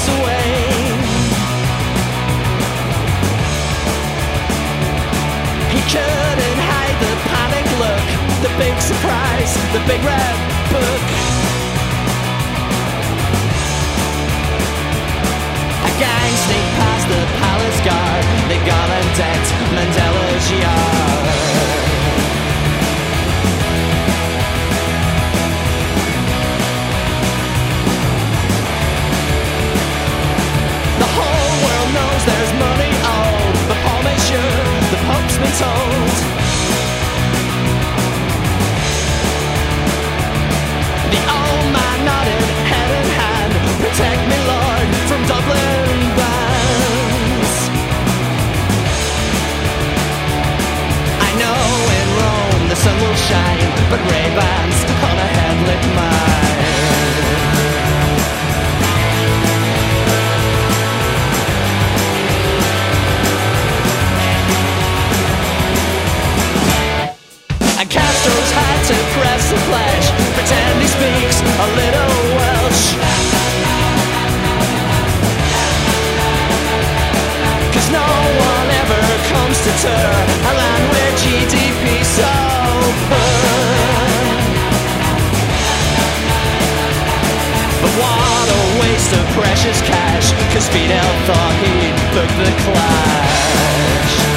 walks away. He couldn't hide the panic look, the big surprise, the big red book. A gang sneaked past the palace guard. They gone and decked Mandela's yard. The whole world knows there's money owed, but Paul made sure the Pope's been told. The old man nodded, head in hand. Protect me, Lord, from Dublin bands. I know in Rome the sun will shine, but Ray-Bans on a headlit mine. And Castro's had to press the pledge, pretend he speaks a little Welsh. 'Cause no one ever comes to tour a land where GDP's so poor. But what a waste of precious cash, 'cause Fidel thought he'd book the Clash.